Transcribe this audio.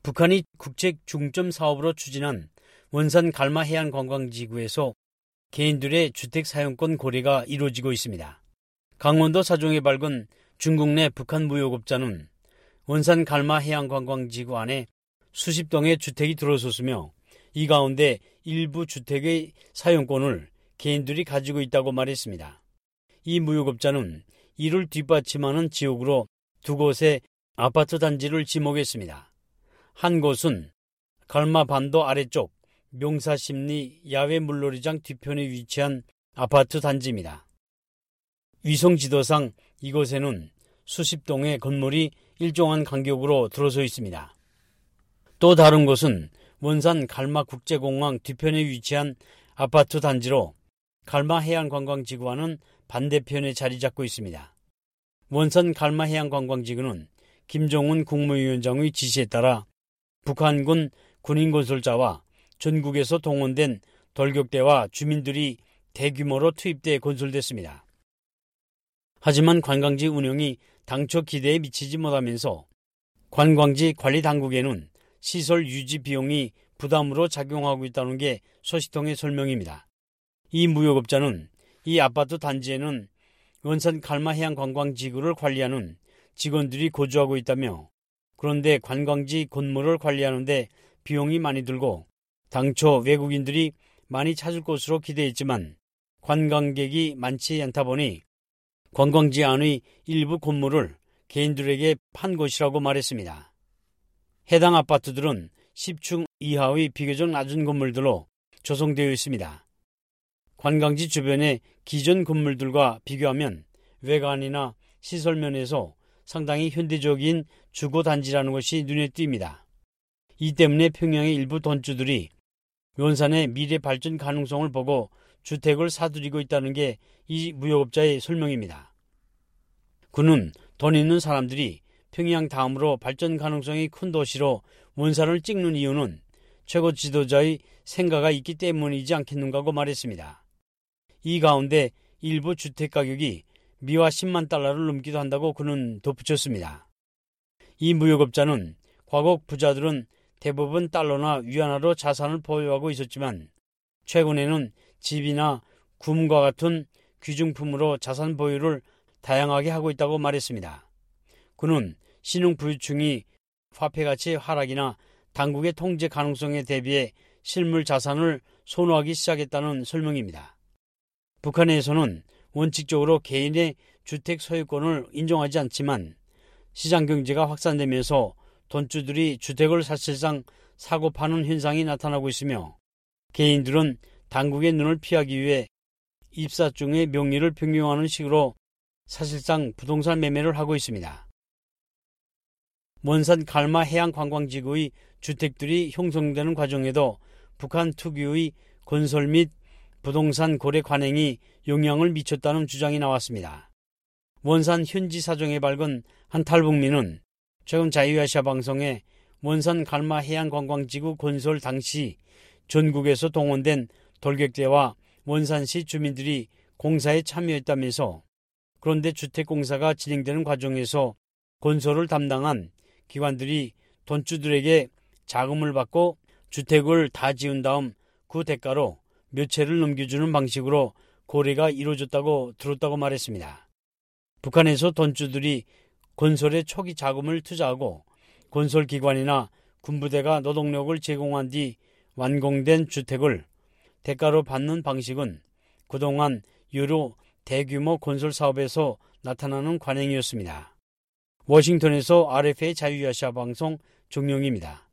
북한이 국책 중점 사업으로 추진한 원산 갈마 해안관광지구에서 개인들의 주택 사용권 고려가 이루어지고 있습니다. 강원도 사종에 밝은 중국 내 북한 무역업자는 원산 갈마 해안관광지구 안에 수십 동의 주택이 들어섰으며 이 가운데 일부 주택의 사용권을 개인들이 가지고 있다고 말했습니다. 이 무역업자는 이를 뒷받침하는 지역으로 두 곳의 아파트 단지를 지목했습니다. 한 곳은 갈마반도 아래쪽 명사심리 야외 물놀이장 뒤편에 위치한 아파트 단지입니다. 위성지도상 이곳에는 수십 동의 건물이 일정한 간격으로 들어서 있습니다. 또 다른 곳은 원산 갈마국제공항 뒤편에 위치한 아파트 단지로 갈마해안관광지구와는 반대편에 자리 잡고 있습니다. 원산 갈마해안관광지구는 김정은 국무위원장의 지시에 따라 북한군 군인건설자와 전국에서 동원된 돌격대와 주민들이 대규모로 투입돼 건설됐습니다. 하지만 관광지 운영이 당초 기대에 미치지 못하면서 관광지 관리당국에는 시설 유지 비용이 부담으로 작용하고 있다는 게 소식통의 설명입니다. 이 무역업자는 이 아파트 단지에는 원산 갈마해안관광지구를 관리하는 직원들이 거주하고 있다며 그런데 관광지 건물을 관리하는데 비용이 많이 들고 당초 외국인들이 많이 찾을 것으로 기대했지만 관광객이 많지 않다 보니 관광지 안의 일부 건물을 개인들에게 판 것이라고 말했습니다. 해당 아파트들은 10층 이하의 비교적 낮은 건물들로 조성되어 있습니다. 관광지 주변의 기존 건물들과 비교하면 외관이나 시설면에서 상당히 현대적인 주거단지라는 것이 눈에 띕니다. 이 때문에 평양의 일부 돈주들이 원산의 미래 발전 가능성을 보고 주택을 사들이고 있다는 게 이 무역업자의 설명입니다. 그는 돈 있는 사람들이 평양 다음으로 발전 가능성이 큰 도시로 원산을 찍는 이유는 최고 지도자의 생각이 있기 때문이지 않겠는가 고 말했습니다. 이 가운데 일부 주택 가격이 미화 10만 달러를 넘기도 한다고 그는 덧붙였습니다. 이 무역업자는 과거 부자들은 대부분 달러나 위안화로 자산을 보유하고 있었지만 최근에는 집이나 굼과 같은 귀중품으로 자산 보유를 다양하게 하고 있다고 말했습니다. 그는 신흥부유층이 화폐가치 하락이나 당국의 통제 가능성에 대비해 실물 자산을 선호하기 시작했다는 설명입니다. 북한에서는 원칙적으로 개인의 주택 소유권을 인정하지 않지만 시장경제가 확산되면서 돈주들이 주택을 사실상 사고 파는 현상이 나타나고 있으며 개인들은 당국의 눈을 피하기 위해 입사증의 명의를 변경하는 식으로 사실상 부동산 매매를 하고 있습니다. 원산 갈마 해안관광지구의 주택들이 형성되는 과정에도 북한 특유의 건설 및 부동산 거래 관행이 영향을 미쳤다는 주장이 나왔습니다. 원산 현지 사정에 밝은 한 탈북민은 최근 자유아시아 방송에 원산 갈마 해안관광지구 건설 당시 전국에서 동원된 돌격대와 원산시 주민들이 공사에 참여했다면서 그런데 주택공사가 진행되는 과정에서 건설을 담당한 기관들이 돈주들에게 자금을 받고 주택을 다 지은 다음 그 대가로 몇 채를 넘겨주는 방식으로 거래가 이루어졌다고 들었다고 말했습니다. 북한에서 돈주들이 건설에 초기 자금을 투자하고 건설기관이나 군부대가 노동력을 제공한 뒤 완공된 주택을 대가로 받는 방식은 그동안 여러 대규모 건설 사업에서 나타나는 관행이었습니다. 워싱턴에서 RFA 자유아시아 방송 종영입니다.